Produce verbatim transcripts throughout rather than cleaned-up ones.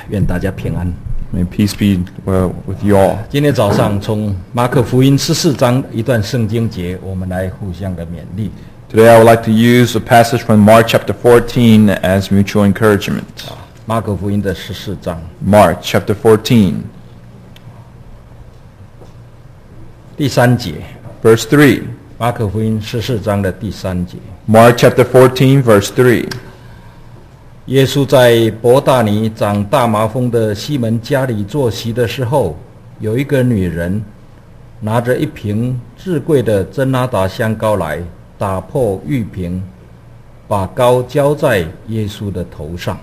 愿大家平安。 May peace be well with you all. 今天早上从马可福音十四章一段圣经节，我们来互相的勉励。 Today I would like to use a passage from Mark chapter fourteen as mutual encouragement. 马可福音的十四章 Mark chapter fourteen, 第三节， verse three. 马可福音十四章的第三节。 Mark chapter fourteen, verse three. 耶稣在伯大尼长大麻风的西门家里坐席的时候，有一个女人拿着一瓶至贵的真哪噠香膏来，打破玉瓶，把膏浇在耶稣的头上。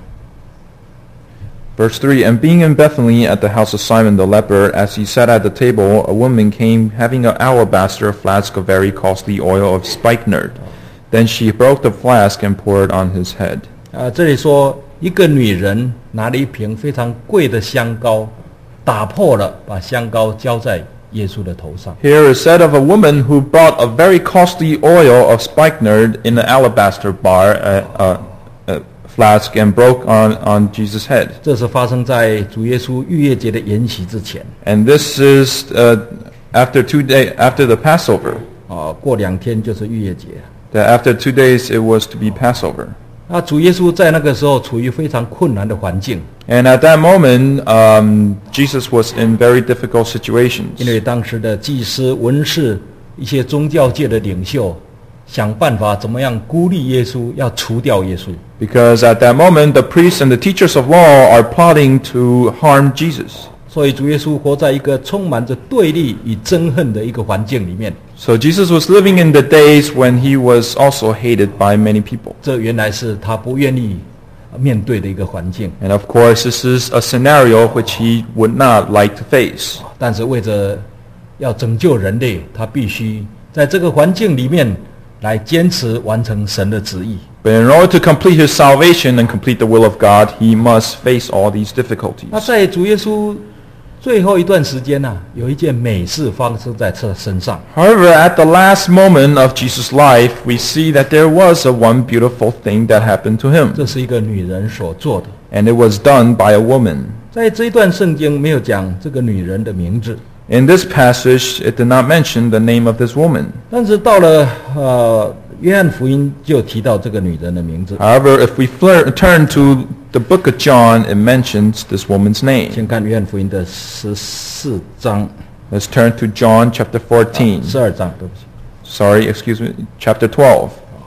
Verse three, and being in Bethany at the house of Simon the leper, as he sat at the table, a woman came having an alabaster flask of very costly oil of spikenard. Then she broke the flask and poured on his head. 啊，这里说一个女人拿了一瓶非常贵的香膏，打破了，把香膏浇在耶稣的头上。 Here is said of a woman who brought a very costly oil of spikenard in an alabaster bar, uh, uh, uh, flask, and broke on, on Jesus' head. 这是发生在主耶稣逾越节的筵席之前。 And this is uh, after two day after the Passover. 啊，过两天就是逾越节。 That after two days it was to be Passover. 那主耶稣在那个时候处于非常困难的环境， And at that moment, um, Jesus was in very difficult situations. 因为当时的祭司、文士、一些宗教界的领袖，想办法怎么样孤立耶稣，要除掉耶稣。 Because at that moment, the priests and the teachers of law are plotting to harm Jesus. 所以主耶稣活在一个充满着对立与憎恨的一个环境里面。 So Jesus was living in the days when he was also hated by many people. 这原来是他不愿意面对的一个环境。 And of course, this is a scenario which he would not like to face. 但是为着要拯救人类，他必须在这个环境里面来坚持完成神的旨意。 But in order to complete his salvation and complete the will of God, he must face all these difficulties. 那在主耶稣最后一段时间呢、啊，有一件美事发生在他身上。 However, at the last moment of Jesus' life, we see that there was a one beautiful thing that happened to him. 这是一个女人所做的。 And it was done by a woman. 在这一段圣经没有讲这个女人的名字， In this passage, it did not mention the name of this woman. 但是到了呃约翰福音就提到这个女人的名字。 However, if we flir- turn to the book of John, it mentions this woman's name. 先看约翰福音的十四章， Let's turn to John chapter fourteen. 十二章，对不起。 Sorry, excuse me, chapter twelve.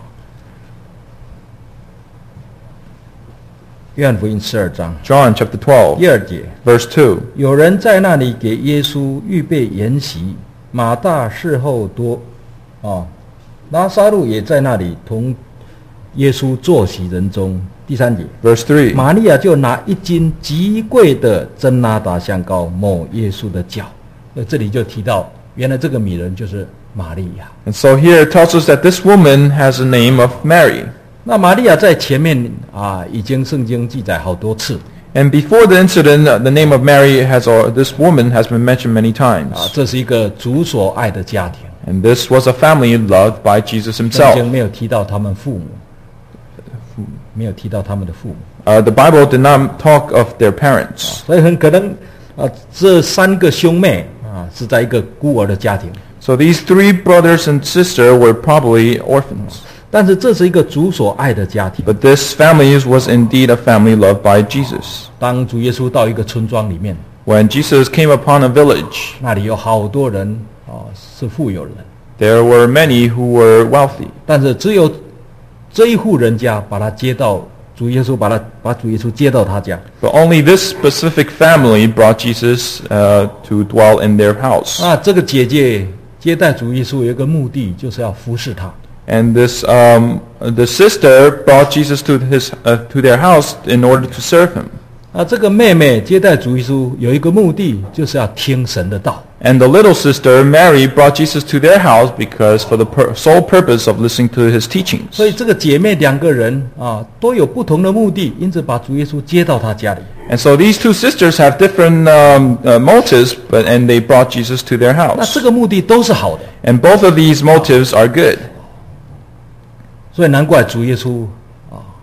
约翰福音十二章 John chapter twelve, 第二节， verse two. 有人在那里给耶稣预备筵席，马大侍候多，啊，拉撒路也在那里同耶稣坐席人中。第三节， Verse three. 玛利亚就拿一斤极贵的真哪噠香膏抹耶稣的脚。那这里就提到，原来这个女人就是玛利亚。 And so here it tells us that this woman has the name of Mary. 那玛利亚在前面啊，已经圣经记载好多次 And before the incident, uh, the name of Mary has, or this woman has been mentioned many 啊， times. 这是一个主所爱的家庭。 And this was a family loved by Jesus 圣 himself. 经没有提到他们父母，没有提到他们的父母， Uh, the Bible did not talk of their parents. 所以很可能啊，这三个兄妹啊是在一个孤儿的家庭， So these three brothers and sister were probably orphans. 但是这是一个主所爱的家庭。 But this family was indeed a family loved by Jesus. 当主耶稣到一个村庄里面， When Jesus came upon a village, 那里有好多人啊是富有人， there were many who were wealthy. 但是只有这一户人家把他接到主耶稣把他把主耶稣接到他家。 But only this specific family brought Jesus uh, to dwell in their house. 那这个姐姐接待主耶稣有一个目的，就是要服侍他。 And this, um, the sister brought Jesus to his, uh, to their house in order to serve him. 啊，这个妹妹接待主耶稣有一个目的，就是要听神的道。 And the little sister, Mary, brought Jesus to their house because for the pur- sole purpose of listening to his teachings. 所以这个姐妹两个人啊，都有不同的目的，因此把主耶稣接到她家里。 And so these two sisters have different um, uh, motives, but and they brought Jesus to their 那 house. 这个目的都是好的， And both of these motives are good. 所以难怪主耶稣啊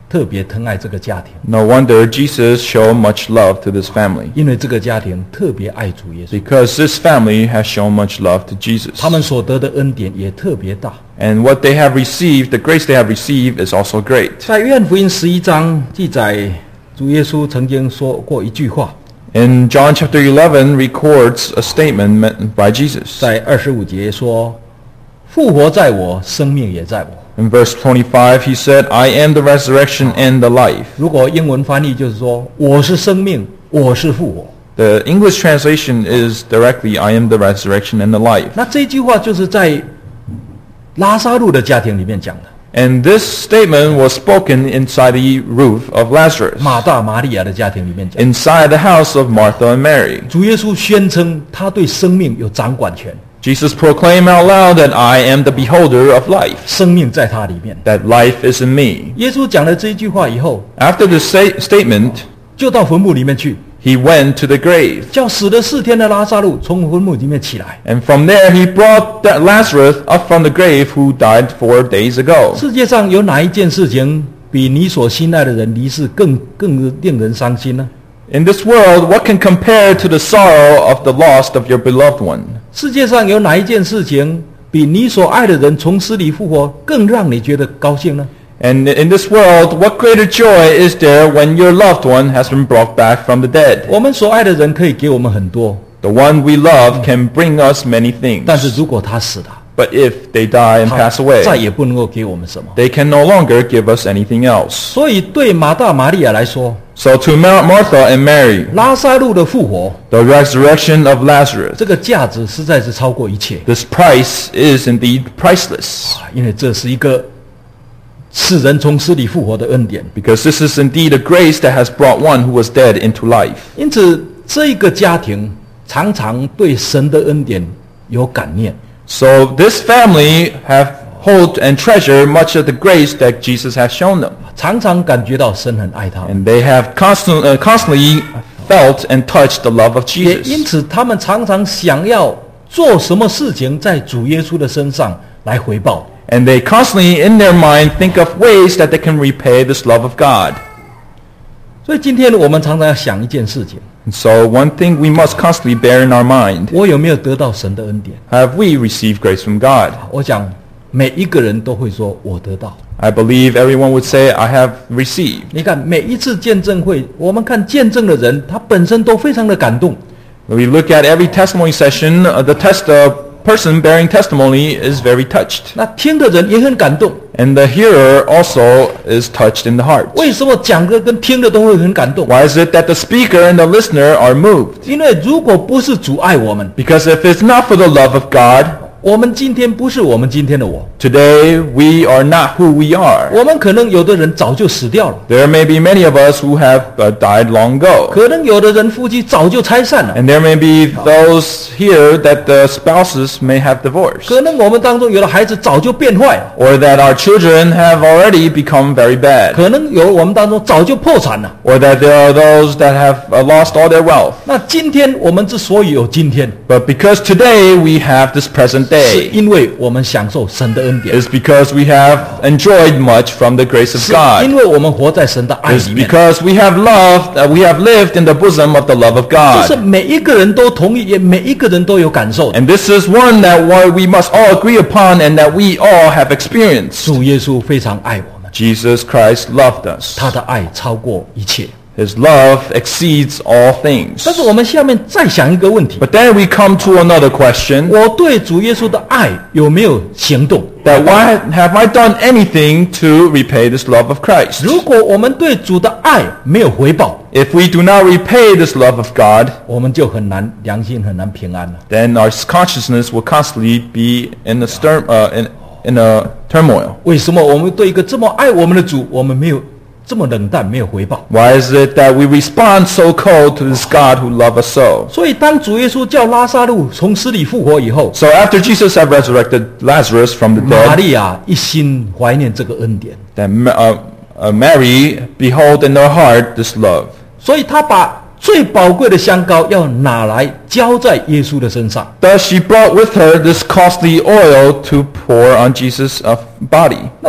特别疼爱这个家庭， No wonder Jesus showed much love to this family, 因为这个家庭特别爱主耶稣， because this family has shown much love to Jesus. 他们所得的恩典也特别大。 And what they have received, the grace they have received, is also great. 在约翰福音十一章记载，主耶稣曾经说过一句话， In John chapter eleven records a statement meant by Jesus. 在二十五节说：“复活在我，生命也在我。” In verse twenty-five, he said, I am the resurrection and the life. 如果英文翻译就是说：“我是生命，我是复活。” The English translation is directly, I am the resurrection and the life. 那这句话就是在拉撒路的家庭里面讲的， And this statement was spoken inside the roof of Lazarus, 马大、玛利亚的家庭里面讲。 inside the house of Martha and Mary. 主耶稣宣称他对生命有掌管权， Jesus proclaimed out loud that I am the beholder of life, 生命在他里面。 that life is in me. 耶稣讲了这一句话以后， After the sta- statement, 就到坟墓里面去， he went to the grave. 叫死了四天的拉撒路从坟墓里面起来。 And from there he brought that Lazarus up from the grave who died four days ago. 世界上有哪一件事情比你所心爱的人离世更更令人伤心呢？ In this world, what can compare to the sorrow of the loss of your beloved one? 世界上有哪一件事情比你所爱的人从死里复活更让你觉得高兴呢？ And in this world, what greater joy is there when your loved one has been brought back from the dead? 我们所爱的人可以给我们很多， The one we love can bring us many 但是 things. 如果他死了， But if they die and 他 pass away, 再也不能够给我们什么。 they can no longer give us anything else. 所以对马大、玛利亚来说， So to Mar- Martha and Mary, 拉撒路的复活 the resurrection of Lazarus, 这个价值实在是超过一切， this price is indeed priceless, 因为这是一个使人从死里复活的恩典。 because this is indeed a grace that has brought one who was dead into life. 因此，这个家庭常常对神的恩典有感念。 So this family have hold and treasure much of the grace that Jesus has shown them. 常常感觉到神很爱他们， And they have constant, uh, constantly felt and touched the love of 也因 Jesus. 此他们常常想要做什么事情在主耶稣的身上来回报。 And they constantly in their mind think of ways that they can repay this love of God. 所以今天我们常常要想一件事情： And so one thing we must constantly bear in our mind, 我有没有得到神的恩典？ have we received grace from God? 我想每一个人都会说我得到。 I believe everyone would say, I have received. 你看每一次见证会，我们看见证的人，他本身都非常的感动。 When we look at every testimony session, uh, the test, uh, person bearing testimony is very touched. 那听的人也很感动。 And the hearer also is touched in the heart. 为什么讲的跟听的都会很感动？ Why is it that the speaker and the listener are moved? 因为如果不是主爱我们， Because if it's not for the love of God, 我们今天不是我们今天的我， today we are not who we are. 我们可能有的人早就死掉了， There may be many of us who have uh, died long ago. 可能有的人夫妻早就拆散了， And there may be those here that the spouses may have divorced. 可能我们当中有的孩子早就变坏了， Or that our children have already become very bad. 可能有我们当中早就破产了。 Or that there are those that have uh, lost all their wealth. 那今天我们之所以有今天， But because today we have this present 是 day, 因为我们享受神的恩典， is because we have enjoyed much from the grace of 是 God. 因为我们活在神的爱 It's 里面。 because we have loved, uh, we have lived in the bosom of the love of 这是 God. 每一个人都同意，也每一个人都有感受的。 And this is one that one we must all agree upon and that we all have experienced. 主耶稣非常爱我们， Jesus Christ loved us. 他的爱超过一切。 His love exceeds all things. 但是我们下面再想一个问题： But then we come to another question, 我对主耶稣的爱有没有行动？ that why have I done anything to repay this love of Christ? 如果我们对主的爱没有回报， If we do not repay this love of God, 我们就很难良心很难平安了。 then our consciousness will constantly be in a stir, uh, in, in a turmoil. 为什么我们对一个这么爱我们的主，我们没有这么冷淡，没有回报？ Why is it that we respond so cold to this God who loves us so? 所以当主耶稣叫拉撒路从死里复活以后， So after Jesus had resurrected Lazarus from the 玛 dead, 利亚一心怀念这个恩典， then uh, uh, Mary behold in her heart this love. 所以他把最宝贵的香膏要拿来浇在耶稣的身上。 Thus she brought with her this costly oil to pour on Jesus' uh, body. 那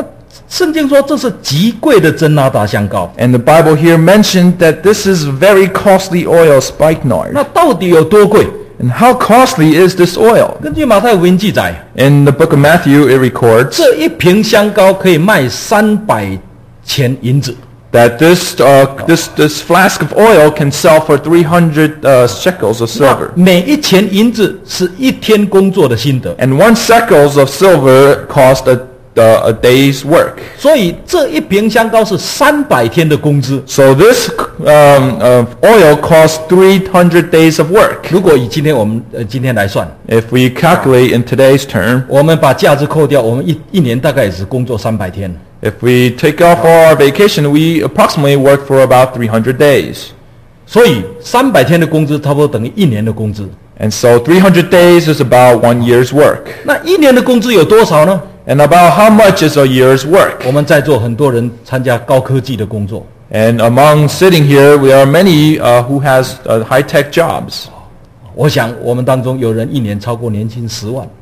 圣经说这是极贵的真哪达香膏。 And the Bible here mentioned that this is very costly oil, spikenard. 那到底有多贵？ And how costly is this oil? 根据马太福音记载， In the book of Matthew, it records 这一瓶香膏可以卖三百钱银子。 that this, uh, this, this flask of oil can sell for three hundred uh, shekels of 那 silver. 每一钱银子是一天工作的心得， And one shekels of silver cost a, uh, a day's work. 所以这一瓶香膏是三百天的工资。 So this um, uh, oil costs three hundred days of work. 如果以今天我们呃今天来算， If we calculate in today's term, 我们把假日扣掉，我们一一年大概也只工作三百天。 if we take off all our vacation, we approximately work for about three hundred days. 所以三百天的工资差不多等于一年的工资。 And so three hundred days is about one year's work. 那一年的工资有多少呢？ And about how much is a year's work? 我们在座很多人参加高科技的工作， And among sitting here, there are many uh, who has uh, high-tech jobs. 我想我们当中有人一年超过年薪十万。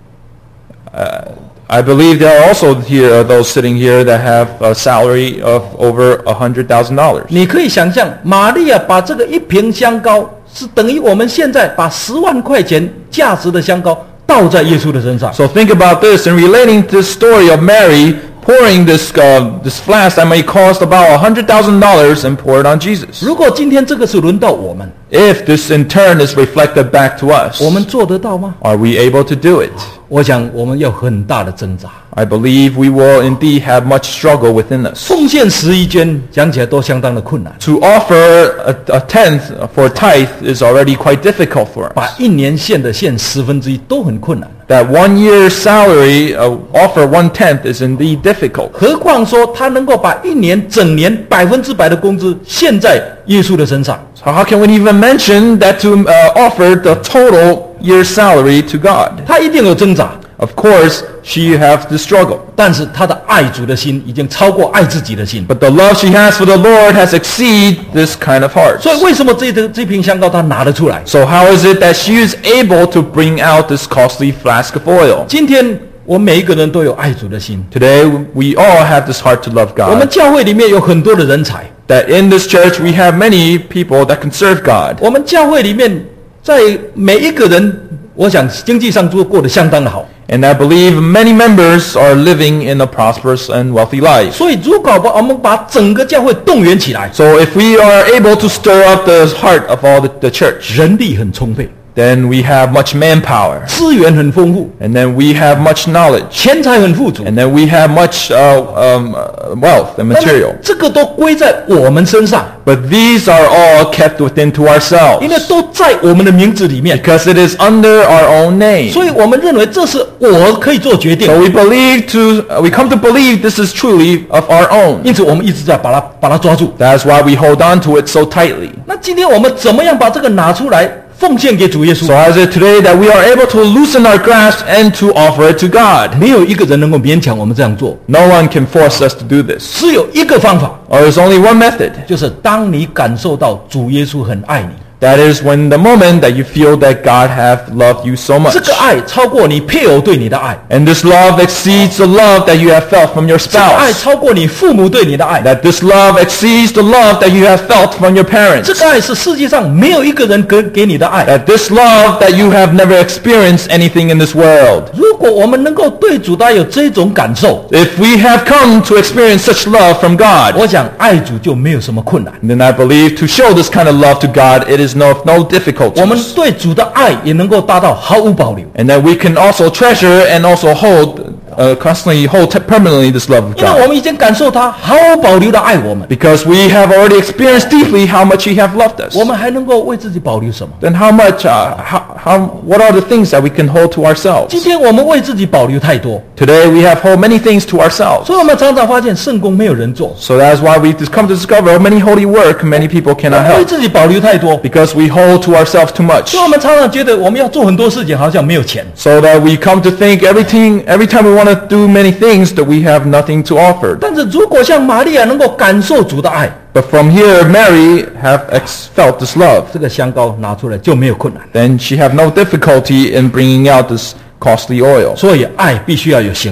I believe there are also here uh, those sitting here that have a salary of over one hundred thousand dollars. 你可以想象，玛利亚把这个一瓶香膏是等于我们现在把十万块钱价值的香膏倒在耶稣的身上。 So think about this in relating to this story of Mary pouring this uh, this flask that may cost about one hundred thousand dollars and pour it on Jesus. 如果今天这个是轮到我们， If this in turn is reflected back to us, 我们做得到吗？ are we able to do it? 我想我们有很大的挣扎。 I believe we will indeed have much struggle within us. 奉献十一捐讲起来都相当的困难， To offer a, a tenth for tithe is already quite difficult for 把 us. 一年献的献十分之一都很困难， That one year's salary, uh, offer one tenth is indeed difficult. 何况说他能够把一年整年百分之百的工资献在耶稣的身上。 So how can we even mention that to uh, offer the total year's salary to God? 他一定有挣扎， Of course, she has the struggle. 但是他的爱主的心已经超过爱自己的心。 But the love she has for the Lord has exceeded this kind of heart. 所以为什么这这这瓶香膏他拿得出来？ So how is it that she is able to bring out this costly flask of oil? 今天我们每一个人都有爱主的心， Today, we all have this heart to love 我们 God. 教会里面有很多的人才， That in this church, we have many people that can serve God. 我们教会里面在每一个人，我想经济上都过得相当的好。 And I believe many members are living in a prosperous and wealthy life. 所以如果把我们把整个教会动员起来， So if we are able to stir up the heart of all the, the church, 人力很充沛， then we have much manpower. 资源很丰富， And then we have much knowledge. 钱财很富足， And then we have much uh, um, uh, wealth and 但 material. 是这个都归在我们身上， But these are all kept within to ourselves. 因为都在我们的名字里面， Because it is under our own name. 所以我们认为这是我可以做决定 So，we believe to, uh, we come to believe this is truly of our own. 因此我们一直在把它把它抓住。 That's why we hold on to it so tightly. 那今天我们怎么样把这个拿出来奉献给主耶 So 稣？ how is it today that we are able to loosen our grasp and to offer it to God? 没有一个人能够勉强我们这样做， No one can force us to do this. 只有一个方法， Or there's only one method. 就是当你感受到主耶稣很爱你， That is when the moment that you feel that God hath loved you so much. 这个爱超过你配偶对你的爱， And this love exceeds the love that you have felt from your 这个爱 spouse. 超过你父母对你的爱， That this love exceeds the love that you have felt from your 这 parents. 个爱是世界上没有一个人给给你的爱。 That this love that you have never experienced anything in this world. 如果我们能够对主的爱有这种感受， If we have come to experience such love from God, 我想爱主就没有什么困难。 then I believe to show this kind of love to God, it is no, no 我们 difficulties. 对主的爱也能够达到毫无保留， And that we can also treasure and also hold, uh, constantly hold te- permanently this love of 因为我 God. 们已经感受他毫无保留的爱我们， Because we have already experienced deeply how much He have loved us. 我们还能够为自己保留什么？ Then how much, uh, how, how, what are the things that we can hold to 今 ourselves? 天我们为自己保留太多， Today we have hold many things to ourselves. 所以我们常常发现圣工没有人做， So that's why we come to discover many holy work many people 我 cannot 们为 help. 自己保留太多， Because we hold to ourselves too much. 所以我们常常觉得我们要做很多事情，好像没有钱。 So that we come to think everything, every time we want to do many things that we have nothing to offer. 但是如果像玛利亚能够感受主的爱， But from here, Mary have ex- felt this love. 这个香膏拿出来就没有困难。 Then she have no difficulty in bringing out this costly oil. 所以爱必须要有行动。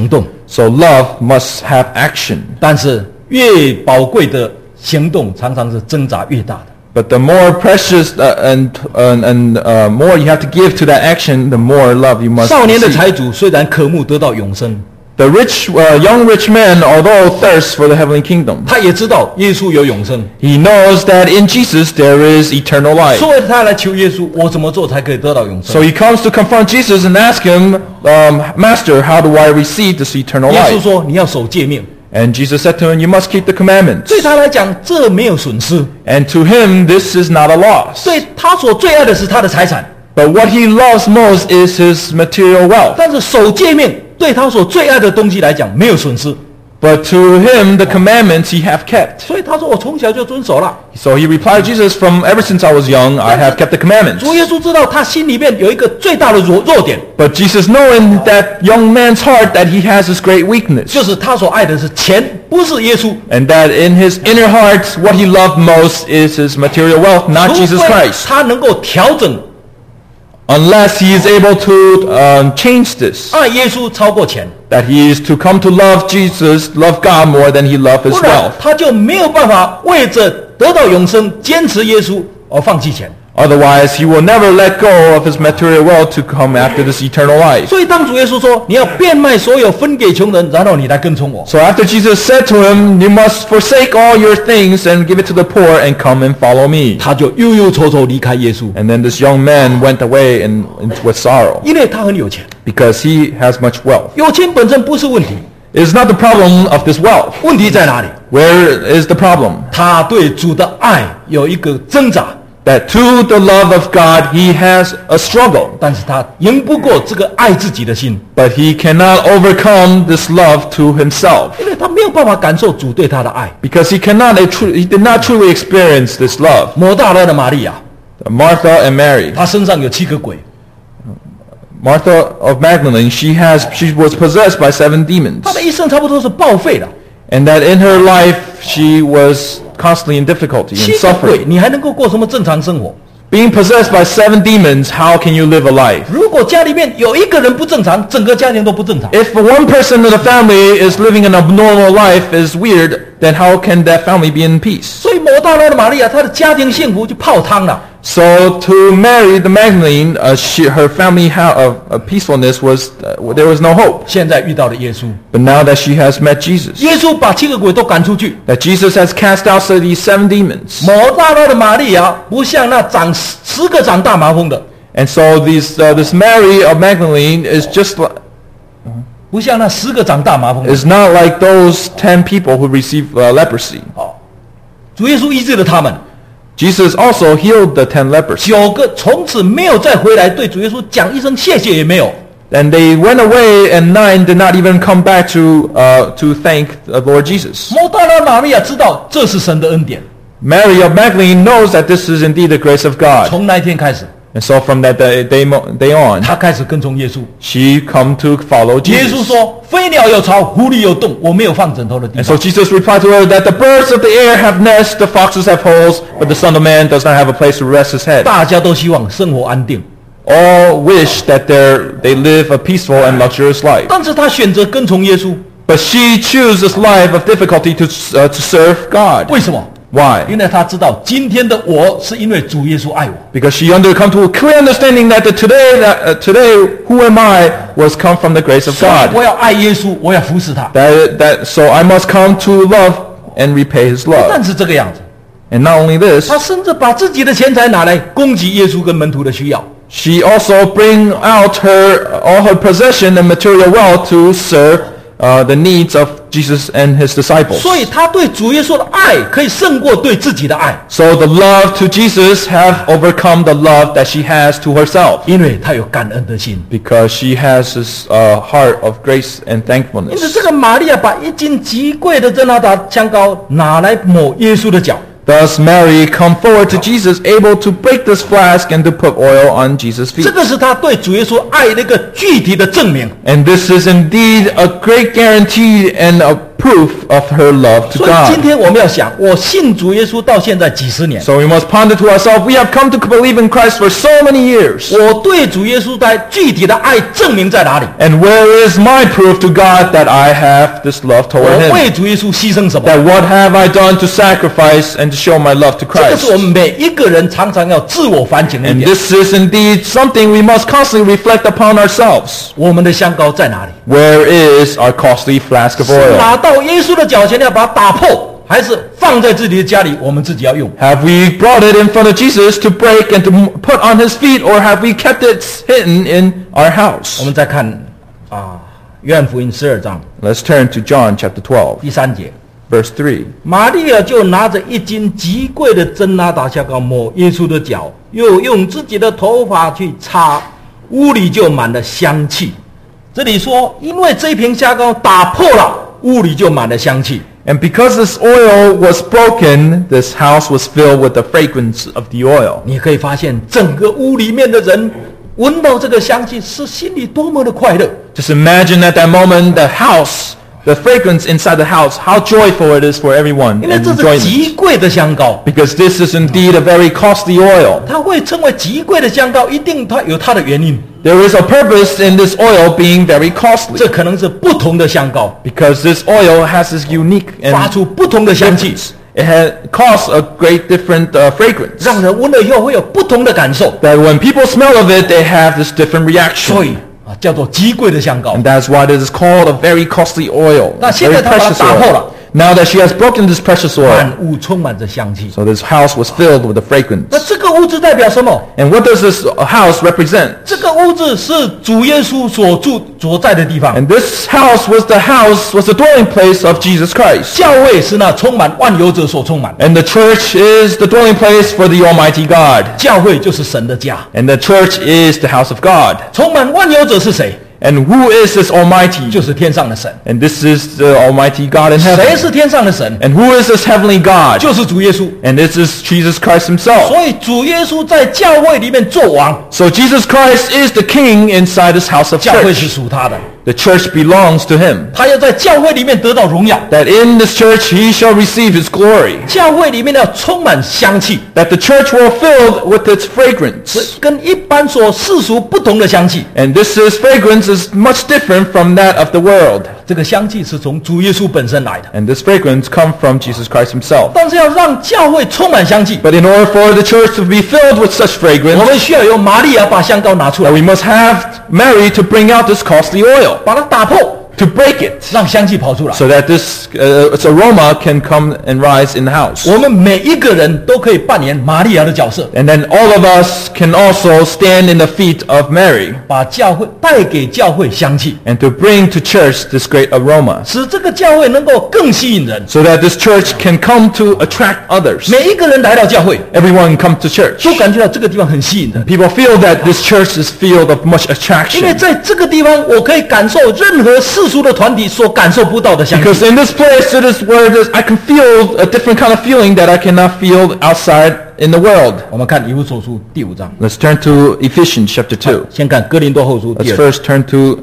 So love must have action. 但是越宝贵的行动，常常是挣扎越大的。 But the more precious uh, and uh, and uh, more you have to give to that action, the more love you must 少年的 receive. 财主虽然渴慕得到永生， The rich, uh, young rich man, although thirsts for the heavenly kingdom, 他也知道耶稣有永生， he knows that in Jesus there is eternal life. 所以他来求耶稣，我怎么做才可以得到永 So 生？ he comes to confront Jesus and ask him, um, Master, how do I receive this eternal 耶稣 life? 说：“你要守诫命。 And Jesus said to him, you must keep the commandments. ” 对他来讲，这没有损失。 And to him, this is not a loss. 对他所最爱的是他的财产， But what he loves most is his material wealth. 但是守诫命对他所最爱的东西来讲没有损失。 But to him, the commandments he have kept. 所以他说：“我从小就遵守了。 So he replied, Jesus, from ever since I was young, I have kept the ” commandments. 主耶稣知道他心里面有一个最大的弱弱点， But Jesus, knowing that young man's heart, that he has this great weakness, 就是他所爱的是钱，不是耶稣。 and that in his inner heart, what he loved most is his material wealth, not 除 Jesus 非 Christ. 他能够调整 Unless he is able to um, change this, 爱耶稣超过钱， that he is to come to love Jesus, love God more than he loved his 不然 wealth. 他就没有办法为着得到永生，坚持耶稣而放弃钱。 Otherwise, he will never let go of his material wealth to come after this eternal life. 所以当主耶稣说你要变卖所有分给穷人，然后你来跟从我， So after Jesus said to him, you must forsake all your things and give it to the poor and come and follow me. 他就忧忧愁愁离开耶稣， And then this young man went away and, and with sorrow 因为他很有钱。 because he has much wealth. 有钱本身不是问题， It is not the problem of this wealth. 问题在哪里？ Where is the problem? 他对主的爱有一个挣扎， That to the love of God, he has a struggle. 但是他赢不过这个爱自己的心， But he cannot overcome this love to himself 因为他没有办法感受主对他的爱。 because he cannot, he did not truly experience this love. 抹大拉的玛利亚， Martha and Mary. 她身上有七个鬼， Martha of Magdalene, she has, she was possessed by seven demons. 她的一生差不多是报废了。 And that in her life, she was constantly in difficulty 七 and 个鬼， suffering. 你还能够过什么正常生活？ Being possessed by seven demons, how can you live a life? 如果家里面有一个人不正常，整个家庭都不正常。 If one person in the family is living an abnormal life, is weird, then how can that family be in peace? 所以抹大拉的玛利亚，她的家庭幸福就泡汤了。 So to Mary the Magdalene, uh, she, her family ha- of, of peacefulness was, uh, there was no hope. 现在遇到了耶稣， But now that she has met Jesus, 耶稣把七个鬼都赶出去。 that Jesus has cast out so these seven demons. 抹大拉的玛利亚不像那长十十个长大麻风的， And so these, uh, this Mary of Magdalene is just li- 不像那十个长大麻风的。 is not like those ten people who received uh, leprosy. 主耶稣医治了他们， Jesus also healed the ten lepers. 九个从此没有再回来对主耶稣讲一声谢谢也没有。 And they went away, and nine did not even come back to, uh, to thank the Lord Jesus. 抹大拉玛利亚知道这是神的恩典， Mary of Magdalene knows that this is indeed the grace of God. 从那一天开始， And so from that day, day, mo- day on, 她开始跟从耶稣。 she come to follow 耶稣 Jesus. 说：“飞鸟有巢，狐狸有洞，我没有放枕头的地 And so 方。 Jesus replied to her that the birds of the air have nests, the foxes have holes, but the Son of Man does not have a place to rest his head. 大家都希望生活安定， All wish that they're, they live a peaceful and luxurious life. 但是她选择跟从耶稣， But she chooses this life of difficulty to, uh, to serve God. 为什么？ Why? 因为她知道今天的我是因为主耶稣爱我。 Because she under come to a clear understanding that the today, that, uh, today, who am I, was come from the grace of 所以 God. 我要爱耶稣，我要服侍他。 That, that, so I must come to love and repay his 不 love. 但是这个样子， And not only this, 她甚至把自己的钱财拿来供给耶稣跟门徒的需要。 she also bring out her, all her possession and material wealth to serve uh, the needs of Jesus and his disciples. 所以她对主耶稣的爱可以胜过对自己的爱， So the love to Jesus have overcome the love that she has to herself. 因为她有感恩的心。 Because she has this uh, heart of grace and 因此， thankfulness. 这个玛利亚把一斤极贵的真拿达香膏拿来抹耶稣的脚， Thus Mary come forward to Jesus, able to break this flask and to put oil on Jesus' 这 feet. 个是她对主耶稣爱的一个具体的证明。 And this is indeed a great guarantee and a proof of her love to 所以今 God. 天我们要想，我信主耶稣到现在几十年， So we must ponder to ourselves, we have come to believe in Christ for so many years. 我对主耶稣的具体的爱证明在哪里？ And where is my proof to God that I have this love 我 toward 为 Him? 主耶稣牺牲什么？ That what have I done to sacrifice and to show my love to 这个 Christ? 是我们每一个人常常要自我反省的一 And 点。 this is indeed something we must constantly reflect upon ourselves. 我们的香膏在哪里？ Where is our costly flask of 是 oil? 拿到耶稣的脚前要把它打破，还是放在自己的家里，我们自己要用？ Have we brought it in front of Jesus to break and to put on His feet, or have we kept it hidden in our 我 house? 们再看啊，约翰福音十二章 Let's turn to John chapter twelve, 第三节， verse three. 玛利亚就拿着一斤极贵的真哪达香膏抹耶稣的脚，又用自己的头发去擦，屋里就满了香气。这里说，因为这一瓶香膏打破了，屋里就满了香气。 And because this oil was broken, this house was filled with the fragrance of the oil. 你可以发现，整个屋里面的人闻到这个香气，是心里多么的快乐。 Just imagine at that moment, the house, the fragrance inside the house, how joyful it is for everyone 因为 and 这是 enjoyment. 极贵的香膏， Because this is indeed a very costly oil. 它会称为极贵的香膏，一定它有它的原因。 There is a purpose in this oil being very costly. 这可能是不同的香膏， Because this oil has this unique 发 and 出不同的香气， it has caused a great different uh, fragrance. 让人闻了以后会有不同的感受。 That when people smell of it, they have this different 所以 reaction. 啊，叫做极贵的香膏。 And that's why it is called a very costly oil. 那 a 现 very 在他把它 precious 打破 oil. 了， Now that she has broken this precious oil, 满屋充满着香气。 so this house was filled with the 那 fragrance. 这个屋子代表什么？ And what does this house represent? 这个屋子是主耶稣所住所在的地方。 And this house was the house, was the dwelling place of Jesus Christ. 教会是那充满万有者所充满， And the church is the dwelling place for the Almighty God. 教会就是神的家。 And the church is the house of God. 充满万有者是谁？ And who is this Almighty? 就是天上的神。 And this is the Almighty God in 谁 heaven. 是天上的神？ And who is this heavenly God? 就是主耶稣。 And this is Jesus Christ himself. 所以主耶稣在教会里面做王， So Jesus Christ is the king inside this house of 教会是 church. 属他的， The church belongs to him. 他要在教会里面得到荣耀。 That in this church he shall receive his glory. 教会里面要充满香气， That the church will fill with its fragrance. 是跟一般所世俗不同的香气。 And this is fragrance is much different from that of the world. 这个香气是从主耶稣本身来的， And this fragrance comes from Jesus Christ himself. 但是要让教会充满香气， But in order for the church to be filled with such 我 fragrance, 们需要由玛利亚把香膏拿出 that 来， we must have Mary to bring out this costly oil, 把它打破， to break it, 让香气跑出来。 so that this uh, its aroma can come and rise in the house. 我们每一个人都可以扮演玛利亚的角色， And then all of us can also stand in the feet of Mary 把教会带给教会香气， and to bring to church this great aroma, 使这个教会能够更吸引人。 so that this church can come to attract others. 每一个人来到教会， Everyone come to church. 都感觉到这个地方很吸引人， People feel that this church is filled of much 因为 attraction. 在这个地方，我可以感受任何世俗的团体所感受不到的香气。 Because in this place, it is where it is, I can feel a different kind of feeling that I cannot feel outside in the world. 我们看以弗所书第五章， Let's turn to Ephesians chapter two. 先看哥林多后书第 Let's 二章， first turn to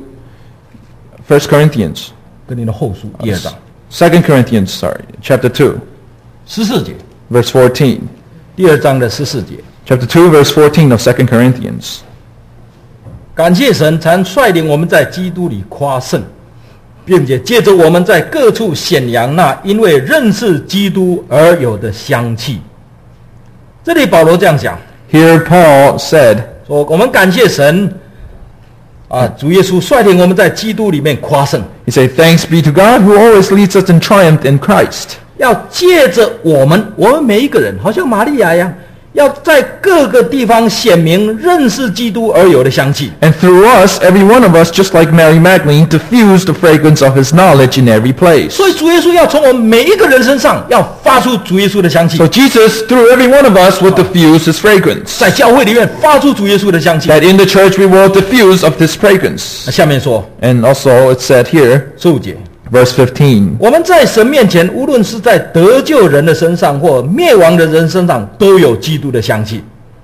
First Corinthians. 哥林多后书第二章 Second Corinthians, sorry, chapter two, 十四节， verse fourteen. 第二章的十四节。 Chapter two, verse fourteen of Second Corinthians. 感谢神，常率领我们在基督里夸胜，并且借着我们在各处显扬那因为认识基督而有的香气。这里保罗这样讲 Here Paul said, 说：“我们感谢神，啊，主耶稣率领我们在基督里面夸胜， he said, thanks be to God who always leads us in triumph in Christ. 要借着我们，我们每一个人，好像玛利亚一样，要在各个地方显明认识基督而有的香气。 And through us, every one of us, just like Mary Magdalene, diffuse the fragrance of his knowledge in every place. 所以主耶稣要从我们每一个人身上要发出主耶稣的香气， So Jesus, through every one of us, will diffuse his fragrance. 在教会里面发出主耶稣的香气。 That in the church we will diffuse of this fragrance. 那下面说 And also it said here, 十五节， verse fifteen, 我们在神面前，无论是在得救人的身上或灭亡的人身上，都有基督的香气。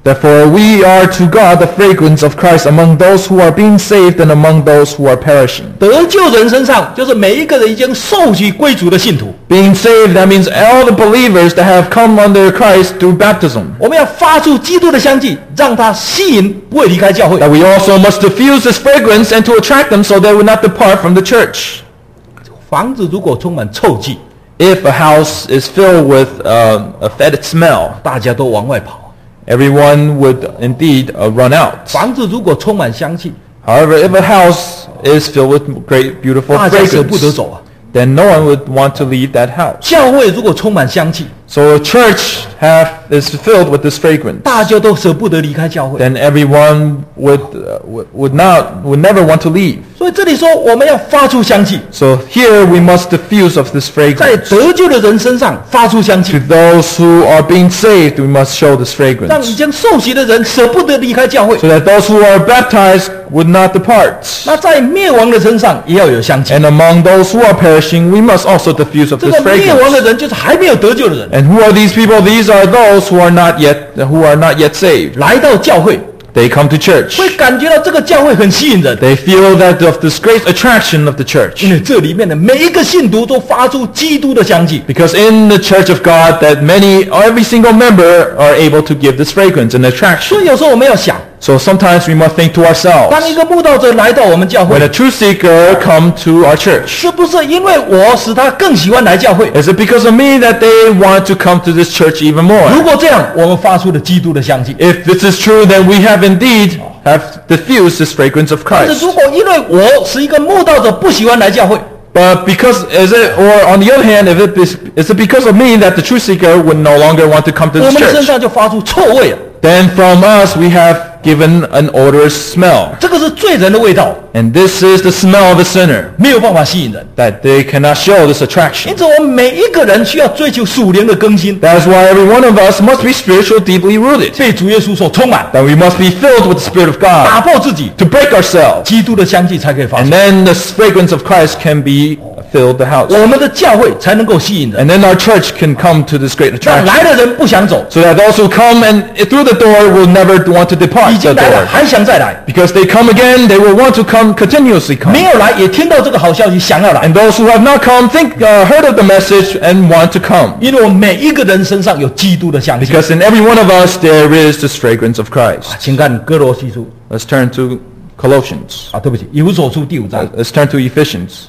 Therefore we are to God the fragrance of Christ among those who are being saved and among those who are perishing. 得救人身上，就是每一个人已经受洗归主的信徒。 Being saved, that means all the believers that have come under Christ through baptism. 我们要发出基督的香气，让他吸引，不会离开教会。 That we also must diffuse this fragrance and to attract them so they will not depart from the church. 房子如果充满臭气， If a house is filled with uh, a fetid smell, 大家都往外跑。 everyone would indeed uh, run out. 房子如果充满香气， However, if a house is filled with great, beautiful 大家舍不得 fragrance, 走啊。 then no one would want to leave that house. 教会如果充满香气， So a church have, is filled with this fragrance. 大家都舍不得离开教会。 Then everyone would, uh, would would not would never want to leave. 所以这里说我们要发出香气， So here we must diffuse of this 在 fragrance. 得救的人身上发出香 To 气， those who are being saved, we must show this 让已 fragrance. 经受洗的人舍不得离开教会。 So that those who are baptized would not depart. 那在灭亡的身上也要有香气。 And among those who are perishing, we must also diffuse of 这 this 个灭亡的 fragrance. 人就是还没有得救的人， And who are these people? These are those who are not yet who are not yet saved. 来到教会 They come to church. 会感觉到这个教会很吸引人， They feel that of this great attraction of the church. 因为这里面的每一个信徒都发出基督的香气。 Because in the church of God, that many, every single member are able to give this fragrance and 所 attraction. 以有时候我们要想， So sometimes we must think to 当 ourselves, 一个慕道者来到我们教 when 会 a，truth seeker come to our church, 是不是因为我使他更喜欢来教会？ is it because of me that they want to come to this church even 如 more? 果这样，我们发出了基督的香气。 If this is true, then we have indeed have diffused this fragrance of 但是 Christ. 如果因为我是一个慕道者不喜欢来教会， But because is it, or on the other hand, if it is, is it because of me that the truth seeker would no longer want to come to 我 this 们的身 church? 上就发出臭味了。 Then from us we have given an odorous smell. 这个是罪人的味道， And this is the smell of a sinner, 没有办法吸引人。 that they cannot show this attraction. 因此，我们每一个人需要追求属灵的更新， That is why every one of us must be spiritually deeply rooted. 被主耶稣所充满， That we must be filled with the Spirit of 打 God 破自己， to break ourselves. 基督的香气才可以发 And 出， then the fragrance of Christ can be filled the house. 我们的教会才能够吸引人， And then our church can come to this great 让 attraction. 来的人不想走， So that those who come and through the door will never want to 已 depart the 经来了 door. 还想再来， Because they come again, they will want to come continuously 没 come. 有来也听到这个好消息想要来， And those who have not come think uh, heard of the message and want to come. 因为我们每一个人身上有基督的香气。 Because in every one of us there is this fragrance of Christ. 请看哥罗西书 Let's turn to Colossians. 啊，对不起，以弗所书第五章 Uh,，Let's turn to Ephesians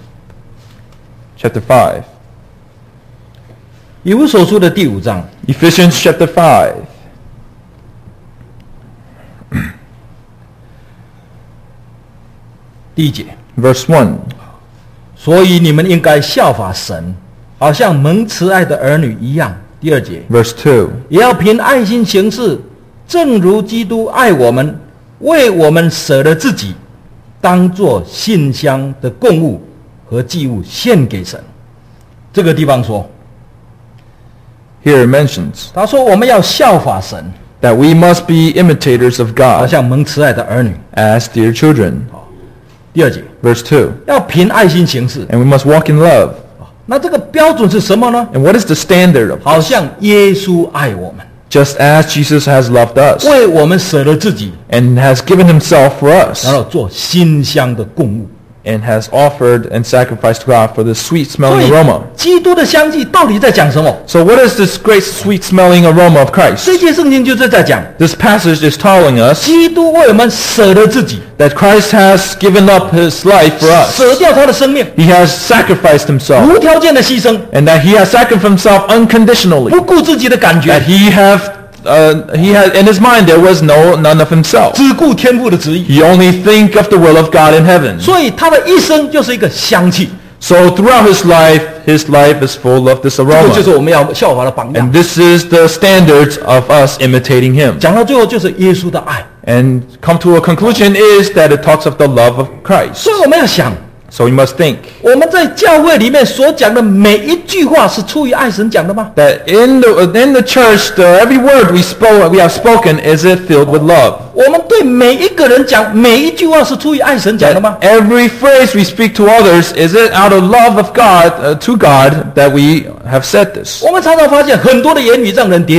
chapter five. 以弗所书的第五章 Ephesians chapter five. 第一节， Verse one. 所以你们应该效法神，好像蒙慈爱的儿女一样。第二节， Verse two. 也要凭爱心行事，正如基督爱我们，为我们舍了自己，当作馨香的供物和祭物献给神。这个地方说， Here it mentions 他说我们要效法神， that we must be imitators of 好 God 像蒙慈爱的儿女。 as dear children. 第二节， Verse two. 要凭爱心行事。 And we must walk in love. 那这个标准是什么呢？ And what is the standard of 好像耶稣爱我们， just as Jesus has loved us 为我们舍了自己， and has given himself for us 然后做馨香的供物。 and has offered and sacrificed to God for the sweet 所 smelling 以 aroma. 基督的香气到底在讲什么？ So what is this great sweet smelling aroma of Christ? 这节圣经就是在讲， This passage is telling us 基督为我们舍了自己， that Christ has given up his life for us. 舍掉他的生命， He has sacrificed himself 无条件的牺牲， and that he has sacrificed himself unconditionally. 不顾自己的感 That 觉， he have uh, he had in his mind there was no none of himself. 只顾天父的旨意， He only think of the will of God in heaven. 所以他的一生就是一个香气。 So throughout his life, his life is full of this 这个就 aroma. 是我们要效法的榜样 And。this is the standards of us imitating him. 讲到最后就是耶稣的爱， And come to a conclusion is that it talks of the love of Christ. 所以我们要想， So we must think 我们在教会里面所讲的每一句话是出于爱神讲的吗？ that in the in the church, the, every word we spoke, we have spoken, is it filled with love? 我们对每一个人讲每一句话是出于爱神讲的吗？ Every phrase we speak to others, is it out of love of God uh, to God that we have said this? 我们常常发现很多的言语让人跌倒，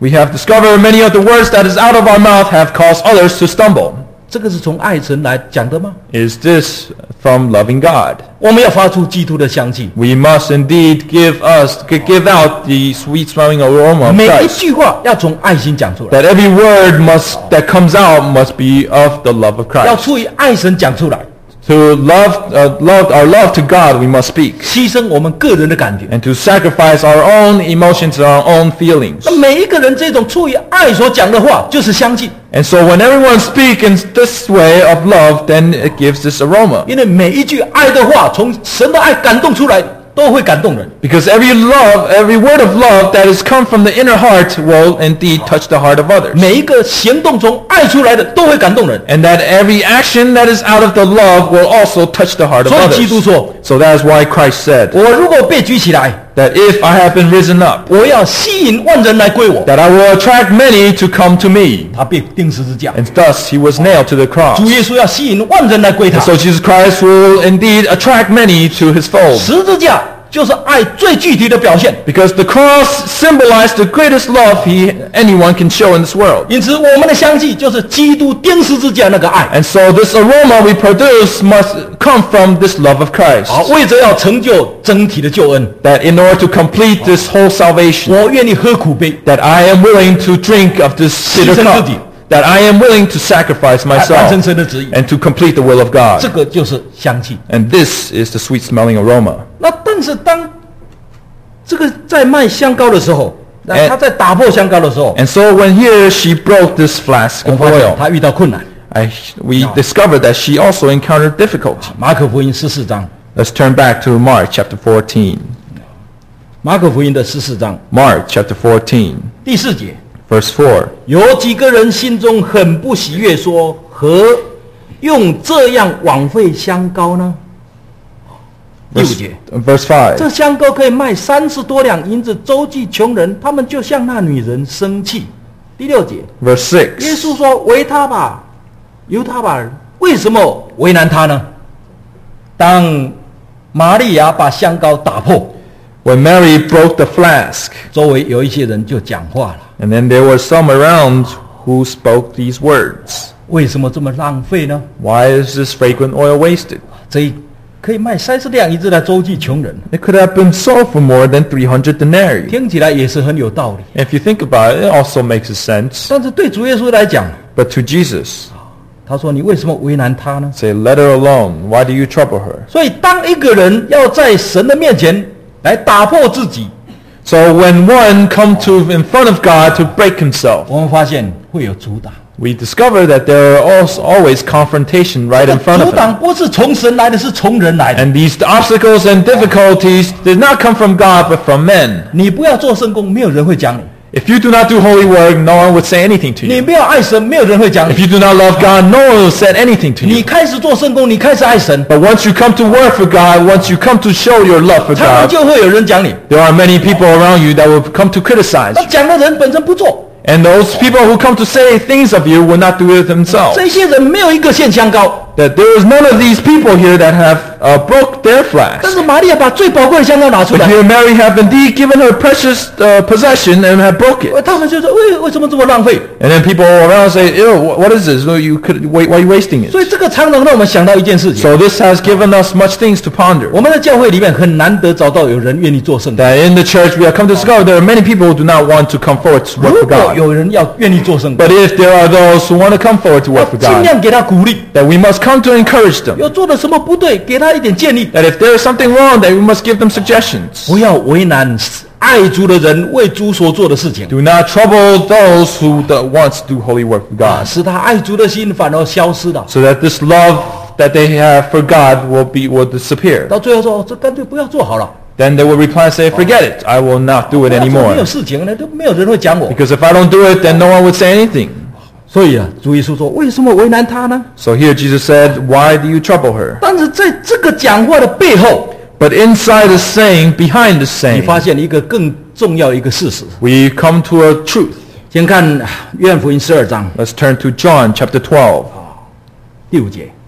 We have discovered many of the words that is out of our mouth have caused others to stumble. 这个是从爱神来讲的吗？ Is this from loving God? 我们要发出基督的香气， We must indeed give us give out the sweet smelling aroma of 每一 Christ. 句话要从爱心讲出来， That every word must that comes out must be of the love of 要 Christ. 出于爱神讲出来， To love, uh, love our love to God, we must speak, 牺牲我们个人的感觉。 and to sacrifice our own emotions and our own feelings. 那每一个人这种出于爱所讲的话，就是相信， And so, when everyone speaks in this way of love, then it gives this aroma. 因为每一句爱的话，从神的爱感动出来，都会感动人。 Because every love, every word of love that has come from the inner heart will indeed touch the heart of others. 每一个行动从爱出来的，都会感动人。 And that every action that is out of the love will also touch the heart of 所以基督 others. 说 So that is why Christ said 我如果被举起来， that if I have been risen up, 我要吸引万人来归我。 that I will attract many to come to me. 他被钉十字架， And thus he was nailed to the cross. 主耶稣要吸引万人来归他。 So Jesus Christ will indeed attract many to his fold. 十字架就是爱最具体的表现。 Because the cross symbolized the greatest love he, anyone can show in this world. 因此，我们的香气就是基督钉十字架那个爱。 And so this aroma we produce must come from this love of Christ. 好，为着要成就整体的救恩， That in order to complete this whole salvation, 我愿意喝苦杯， that I am willing to drink of this bitter 牺牲 cup, 自己。 that I am willing to sacrifice 来完 myself 成神的旨意。 and to complete the will of 这 God. 个就是香气。 And this is the sweet smelling aroma. 那但是当这个在卖香膏的时候，那 And- 他在打破香膏的时候， And so when here she broke this flask 我 of 发现 oil, 他遇到困难。 I, we discovered that she also encountered difficulty. 马可福音十四章， Let's turn back to Mark chapter fourteen. 马可福音的十四章 Mark chapter fourteen, 第四节， verse four. 有几个人心中很不喜悦，说何用这样枉费香膏呢？第五 Verse, 节， verse five. 这香膏可以卖三十多两银子，周济穷人，他们就向那女人生气。第六节， Verse 耶 six. 稣说：“为他吧，由他吧。为什么为难他呢？”当玛利亚把香膏打破， When Mary broke the flask, 周围有一些人就讲话了： and then there were some around who spoke these words. 为什么这么浪费呢？ Why is this fragrant oil wasted? 这可以卖三十两银子来周济穷人， It could have been sold for more than three hundred denarii. 听起来也是很有道理。 If you think about it, it also makes sense. 但是对主耶稣来讲， But to Jesus, 他说：“你为什么为难他呢 say, let her alone. Why do you trouble her?？” 所以，当一个人要在神的面前来打破自己， So when one come to in front of God to break himself, 我们发现会有阻挡。 we discover that there are also always confrontation right 这 in 个 front 阻 of him. 挡不是从神来的，是从人来的。 And these obstacles and difficulties did not come from God but from men. 你不要做圣工，没有人会讲你； If you do not do holy work, no one would say anything to 你 you. 不要爱神，没有人会讲 If 你； you do not love God, no one will say anything to 你 you. 开始做圣工，你开始爱神， But once you come to work for God, once you come to show your love for 常常 God, 就会有人讲你。 there are many people around you that will come to criticize 那 you. 讲的人本身不做， And those people who come to say things of you will not do it themselves. 这些人没有一个献香膏。 That there is none of these people here that have uh, broke their 但 flask. 是玛利亚把最宝贵的香膏拿出 But 来， here Mary have indeed given her precious uh, possession and have broke it. 他们就说：“为为什么这么浪费 And then people around say, ew, wh- what is this? No, you could, why, why are you wasting？” 所 it? 以这个常常让我们想到一件事情： So this has given us much things to ponder. 我们的教会里面很难得找到有人愿意做圣工。 That in the church we have come to discover there are many people who do not want to come forward to work 如 for 果 God. 有人要愿意做圣工， But if there are those who want to come forward to 要 work for 尽 God, 量给他鼓励。 that we must come to encourage them. 有做的什么不对，给他一点建议， That if there is something wrong, that we must give them suggestions. 不要为难爱主的人为主所做的事情， Do not trouble those who the, want to do holy work for 啊， God, 使他爱主的心反而消失了。 so that this love that they have for God will be will disappear. 到最后说：“这干脆不要做好了。 Then they will reply and say, forget it, I will not do it 不要做没有 anymore. 事情呢，都没有人会讲我。 Because if I don't do it, then no one would say anything. ” 所以啊，主耶稣说：“为什么为难他呢 So here Jesus said, why do you trouble her?？” 但是在这个讲话的背后， But inside the saying, behind the 你 saying, 发现一个更重要一个事实。 we come to a truth. 先看约翰福音十二章 Let's turn to John chapter twelve, 第五节，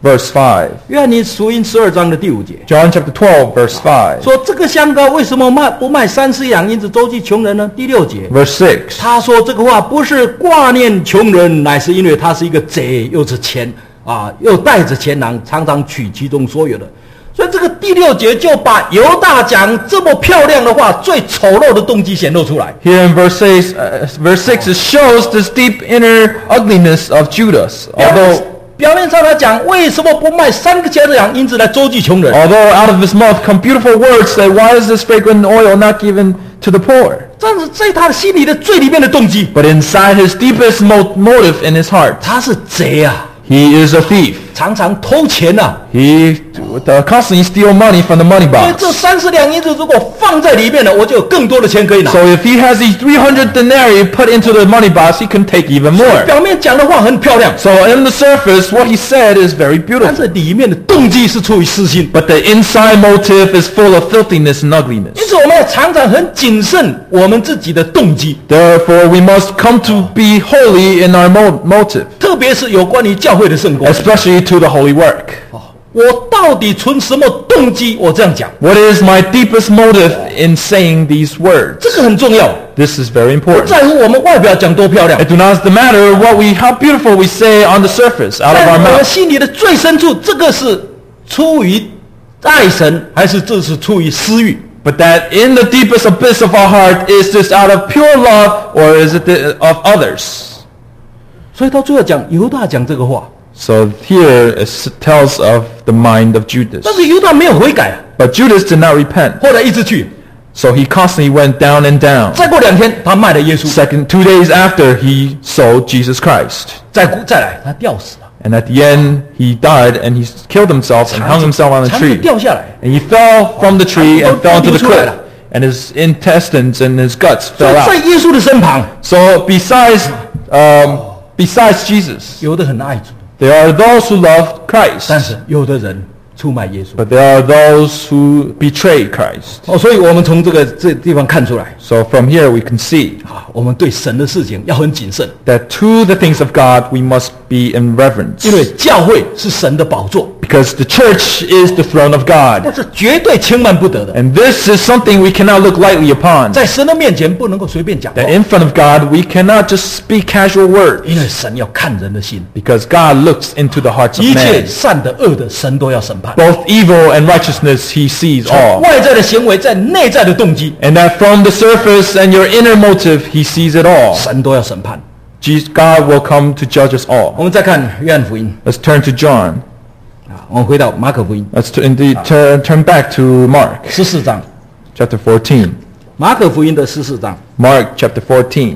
verse five. 约翰福音十二章的第五节 John chapter twelve, verse five. 说，这个香膏为什么卖不卖三十两银子周济穷人呢？第六节 Verse six. 他说这个话不是挂念穷人，乃是因为他是一个贼，又是钱啊，又带着钱囊，常常取其中所有的。所以这个第六节就把犹大讲这么漂亮的话最丑陋的动机显露出来。 Here in verse six, uh, verse six, it shows this deep inner ugliness of Judas. 表 Although, 表面上来讲，为什么不卖三个钱两银子来周济穷人？ although out of his mouth come beautiful words that why is this fragrant oil not given to the poor? 但是在他的心里的最里面的动机， But inside his deepest mo- motive in his heart, 他是贼啊， he is a thief. 常常偷钱啊。 He uh, constantly steal money from the money 因为这 box. 三十两银子如果放在里面了，我就有更多的钱可以拿。 So if he has these three hundred denarii put into the money box, he can take even more. 表面讲的话很漂亮， So in the surface, what he said is very 但 beautiful. 是里面的动机是出于私心。 But the inside motive is full of filthiness and ugliness. 因此，我们要常常很谨慎我们自己的动机， Therefore, we must come to be holy in our mo- motive, 特别是有关于教会的圣工。 especially to the holy work. 我到底存什么动机？我这样讲， What is my deepest motive in saying these words? 这个很重要。 This is very 不 important. 在乎我们外表讲多漂亮， It do not matter what we, how beautiful we say on the surface, out of 在 our 我们 mouth. 心里的最深处，这个是出于爱神，还是这是出于私欲？ But that in the deepest abyss of our heart, is this out of pure love or is it the, of others? 所以到最后讲犹大讲这个话， So here it tells of the mind of Judas. 但是犹大没有悔改啊， But Judas did not repent. 后来一直去。 So he constantly went down and down. 再过两天，他卖了耶稣。 Second, two days after, he sold Jesus Christ. 再再来，他吊死了， And at the end, he died and he killed himself and hung himself on a 肠子 tree. 掉下来。 And he fell from the tree and fell into the cliff. And his intestines and his guts 所 fell 以在 out. 耶稣的身旁， So besides, um, besides Jesus, 有的很爱主， there are those who love 但 Christ. 是有的人出卖耶稣。 But there are those who betray Christ. 哦，所以我们从这个这地方看出来， So from here we can see 啊，我们对神的事情要很谨慎， that to the things of God we must be in reverence. 因为教会是神的宝座， Because the church is the throne of 这 God. 是绝对轻慢不得的。 And this is something we cannot look lightly upon. 在神的面前不能够随便讲话， That in front of God we cannot just speak casual 因 words. 为神要看人的心， Because God looks into the hearts of 一切 men. 善的、恶的，神都要审判。 Both evil and righteousness he sees 从 all. 外在的行为，在内在的动机， And that from the surface and your inner motive he sees it all. 神都要审判。 Jesus- God will come to judge us all. 我们再看约翰福音 Let's turn to John. 啊，我们回到马可福音 Let's t- indeed turn, turn back to Mark 十四章， chapter fourteen. 马可福音的十四章 Mark chapter fourteen,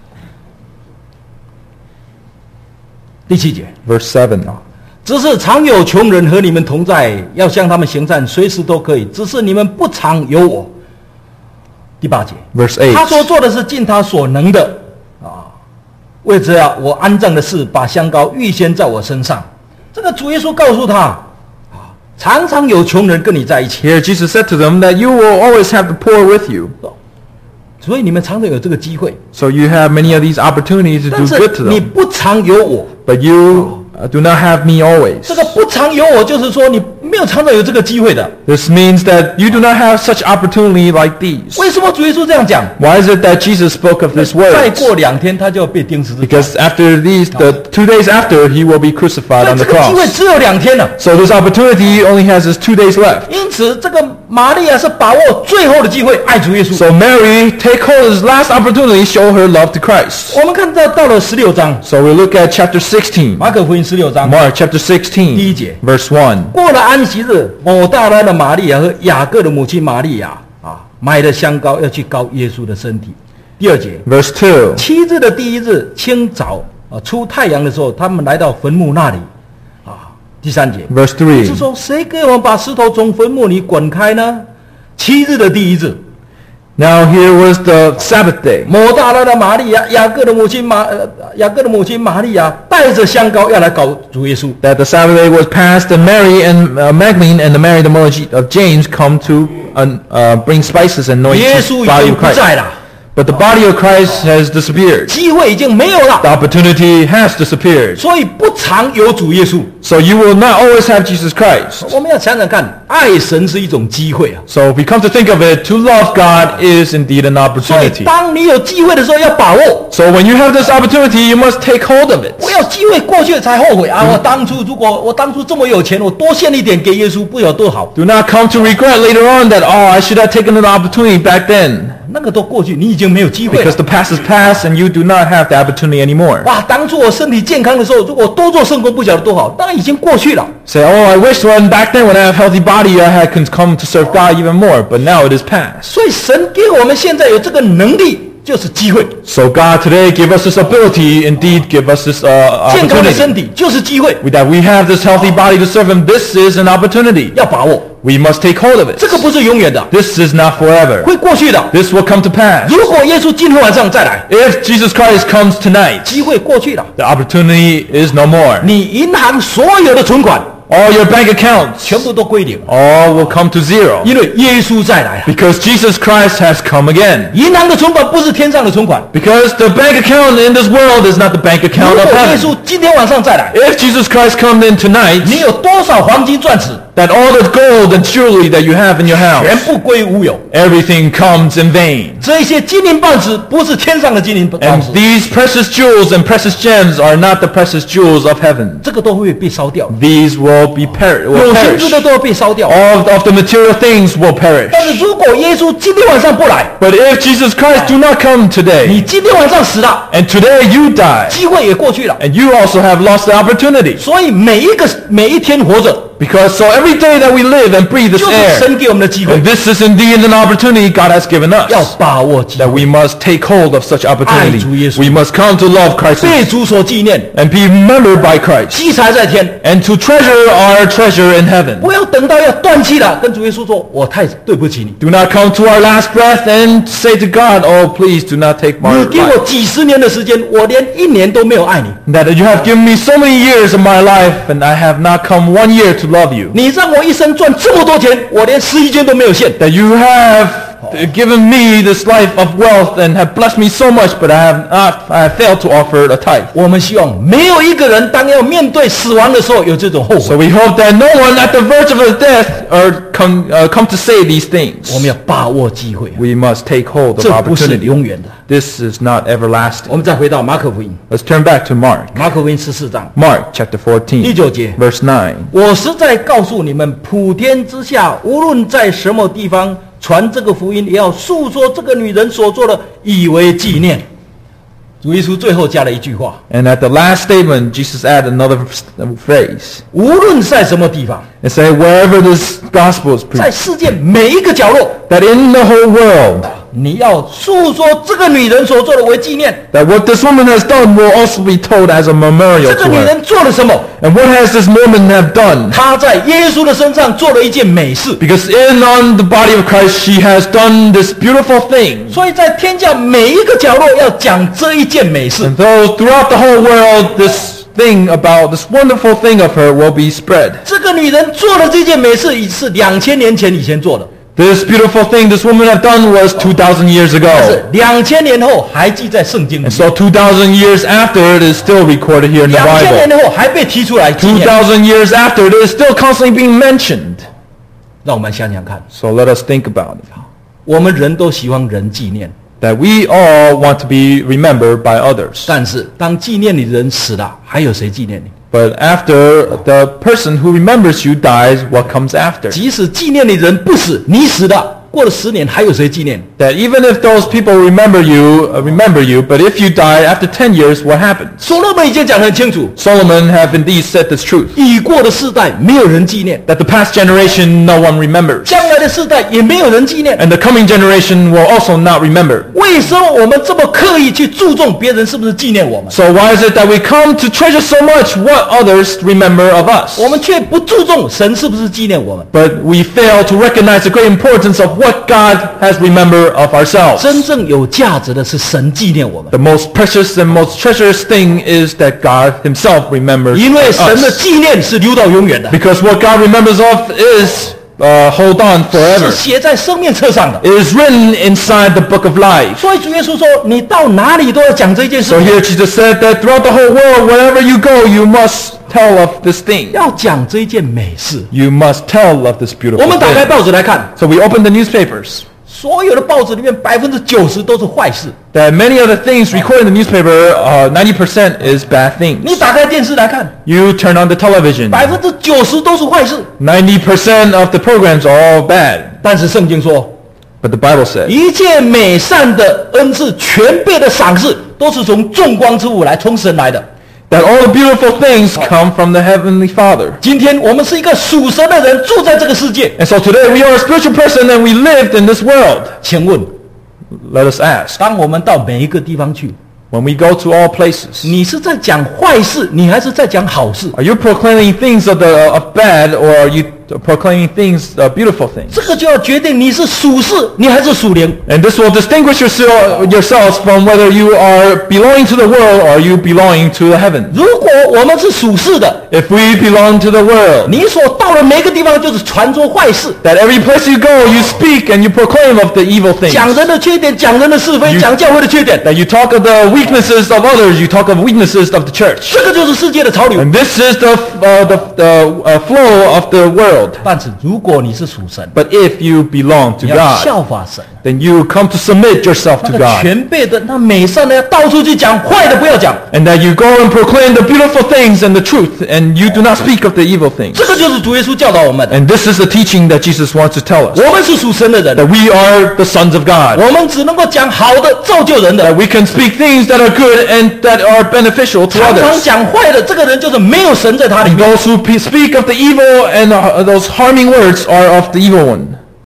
第七节。 verse seven. 只是常有穷人和你们同在，要向他们行善，随时都可以。只是你们不常有我。第八节， Verse eight. 他所做的是尽他所能的啊，为这样我安葬的事，把香膏预先在我身上。这个主耶稣告诉他啊，常常有穷人跟你在一起， Here Jesus said to them that you will always have the poor with you. 所以你们常常有这个机会， So you have many of these opportunities to 但 do 是 good to 你 them. 不常有我。 But you uh, do not have me always. 这个不常有我，就是说你没有常常有这个机会的。 This means that you do not have such opportunity like these. 为什么主耶稣这样讲？ Why is it that Jesus spoke of this 再 word? 过两天他就要被钉十字架。 Because after these, the two days after, he will be crucified 那 on 这 the 个机会 cross. 只有两天了。 So this opportunity only has this two days left. 因此，这个玛利亚是把握最后的机会爱主耶稣。 So Mary, take hold of this last opportunity, show her love to Christ. 我们看到到了十六章， So we look at chapter sixteen, 马可福音十六章， Mark chapter 第一 sixteen, 节。 verse one. 过了安息日，抹大拉的玛利亚和雅各的母亲玛利亚啊，买了香膏要去膏耶稣的身体。第二节， Verse two. 七日的第一日清早啊，出太阳的时候，他们来到坟墓那里啊。第三节， Verse 是 three. 说谁给我们把石头从坟墓里滚开呢？七日的第一日， Now here was the Sabbath day. 抹大拉的玛利亚，雅各的母亲玛呃雅各的母亲玛利亚带着香膏要来搞主耶稣。 That the Sabbath day was passed, and Mary and uh, Magdalene and the Mary the mother of James come to uh, uh, bring spices and anoint 耶 the 稣已 body 经 of 不在 Christ. 了， But the body of Christ has disappeared. 机会已经没有了， The opportunity has disappeared. 所以不常有主耶稣。 So you will not always have Jesus Christ. 我们要想想看，爱神是一种机会啊。 So if we come to think of it, to love God is indeed an 所以 opportunity. 当你有机会的时候，要把握。 So when you have this opportunity, you must take hold of it. 不要机会过去了才后悔啊！我当初如果我当初这么有钱，我多献一点给耶稣，不有多好。 Do not come to regret later on that, oh, I should have taken an opportunity back then. 那个都过去，你已经没有机会了 Because。the past is past and you do not have the opportunity anymore. 哇，当初我身体健康的时候，如果多做圣工，不晓得多好，那已经过去了。 Say, oh, I wish when back then when I have healthy body, I had can come to serve God even more. But now it is past. 所以神给我们现在有这个能力，就是机会。 So God today give us this ability, indeed give us this uh, 健康的 opportunity. 身体就是机会， That we have this healthy body to serve Him. This is an opportunity. 要把握。 We must take hold of it. 这个不是永远的， This is not forever. 会过去的。 This will come to pass. 如果耶稣今天晚上再来， If Jesus Christ comes tonight, 机会过去了， the opportunity is no more. 你银行所有的存款 All your bank accounts, 全部都归零， all will come to zero. 因为耶稣再来了。 Because Jesus Christ has come again. 银行的存款不是天上的存款。 Because the bank account in this world is not the bank 如 account 果 of 耶 heaven. 稣今天晚上再来， If Jesus Christ comes in tonight, 你有多少黄金钻石， that all the gold and jewelry that you have in your 全 house, 部归无有。 everything comes in vain. 这些金银宝石不是天上的金银宝 And 石， these precious jewels and precious gems are not the precious jewels of heaven. 这个都会被烧掉。 These will be per- will 有形质 perish. 的都会被烧掉。 All of the material things will perish. 但是如果耶稣今天晚上不来， But if Jesus Christ do not come 你 today, 今天晚上死了， and today you die, 机会也过去了。 and you also have lost the opportunity. 所以每一个每一天活着， Because so every day that we live and breathe this 就是 air, 神给我们的机会 and，this is indeed an opportunity God has given 要 us, 把握机 that 会， we must take hold of such opportunity. 爱主耶稣。 We must come to love Christ 被主所纪念， and be remembered by Christ, 积财在天。 and to treasure our treasure in heaven. 不要等到要断气了，跟主耶稣说：“我太对不起你， Do not come to our last breath and say to God, oh, please do not take my 你给我 life. 几十年的时间，我连一年都没有爱你。 That you have given me so many years of my life, and I have not come one year to love you. 你让我一生赚这么多钱，我连十一间都没有献。 That you have given me this life of wealth and have blessed me so much, but I have not, I have failed to offer a tithe. 我们希望没有一个人当要面对死亡的时候有这种后 So 悔。 we hope that no one at the verge of his death or come, uh, come to say these things. 我们要把握机会， We must take hold of 这不是 opportunity. 永远的。 This is not everlasting. 我们再回到马可福音， Let's turn back to Mark. 马可福音十四章 Mark chapter 第 fourteen, 九节。 verse nine. 我实在告诉你们，普天之下，无论在什么地方传这个福音，也要诉说这个女人所做的，以为纪念。主耶稣最后加了一句话： And at the last statement, Jesus added another phrase 无论在什么地方， and say, wherever this gospel is 在 preached, 世界每一个角落， that in the whole world, 你要诉说这个女人所做的为纪念。 that what this woman has done will also be told as a memorial 这 to 个女 her. 人做了什么？ And what has this woman have done? 她在耶稣的身上做了一件美事。 Because in on the body of Christ, she has done this beautiful thing. 所以在天下每一个角落要讲这一件美事。 And so throughout the whole world, this thing about this wonderful thing of her will be spread. 这个女人做的这件美事，已是两千年前以前做的， This beautiful thing this woman have done was two thousand years 但是 ago. 两千年后还记在圣经里 And，so two thousand years after, it is still recorded here in the 两千年 Bible. 后还被提出来纪 two 念。 thousand years after, it is still constantly being mentioned. 让我们想想看， So let us think about it. 我们人都喜欢人纪念， That we all want to be remembered by others. 但是当纪念你的人死了，还有谁纪念你？ But after the person who remembers you dies, what comes after? 即使纪念你的人不死，你死了，过了十年还有谁纪念你？ That even if those people remember you, uh, remember you, but if you die after ten years, what happens? 所罗门已经讲得很清楚， Solomon have indeed said this truth. 已过的世代没有人纪念， That the past generation no one remembers. 将来的世代也没有人纪念。 And the coming generation will also not remember. 为什么我们这么刻意去注重别人是不是纪念我们？ So why is it that we come to treasure so much what others remember of us? 我们却不注重神是不是纪念我们？ But we fail to recognize the great importance of what God has remembered of ourselves. 真正有价值的是神纪念我们， The most precious and most treacherous thing is that God himself remembers 因为神的 us. 纪念是留到永远的。 Because what God remembers of is uh, hold on 是 forever. 写在生命册上的。 It is written inside the book of life. 所以主耶稣说，你到哪里都要讲这件事 So，here Jesus said that throughout the whole world, wherever you go, you must tell of this thing. 要讲这一件美事。 You must tell of this 我 beautiful 们打开 thing. 报纸来看， So we open the newspapers. 所有的报纸里面百分之九十都是坏事。 That many of the things recorded in the newspaper, uh, ninety percent is bad 你 things. 打开电视来看， You turn on the television. 百分之九十都是坏事。 ninety percent of the programs are all bad. 但是圣经说， But the Bible said 一切美善的恩赐、全备的赏赐，都是从众光之物来，从神来的。 that all the beautiful things come from the Heavenly Father. 今天我们是一个属神的人，住在这个世界。 And so today we are a spiritual person and we lived in this world. 请问， Let us ask, 当我们到每一个地方去， when we go to all places, 你是在讲坏事，你还是在讲好事？ are you proclaiming things of the of bad, or are you proclaiming things, uh, beautiful things? 这个就要决定你是属世，你还是属灵。 And this will distinguish yourself, yourselves from whether you are belonging to the world or you belonging to the heaven. 如果我们是属世的， If we belong to the world, 你所到的每一个地方就是传说坏事， that every place you go, you speak and you proclaim of the evil things. 讲人的缺点，讲人的是非，讲教会的缺点， That you talk of the weaknesses of others, you talk of weaknesses of the church. 这个就是世界的潮流。 And this is the, uh, the, the uh, flow of the world. 但是如果你是属神， But if you belong to 你要 God, 效法神。 then you come to submit yourself 那 to 个 God. 全备的、那美善的，要到处去讲，坏的不要讲。 And that you go and proclaim the beautiful things and the truth, and you do not speak of the evil things. 这个就是主耶稣教导我们的。 And this is the teaching that Jesus wants to tell us. 我们是属神的人， That we are the sons of God. 我们只能够讲好的，造就人 That 的。 we can speak things that are good and that are beneficial to 常常 others. 讲坏的，这个人就是没有神在他里 And 面。 those who pe- speak of the evil and uh, those harming words are of the evil one.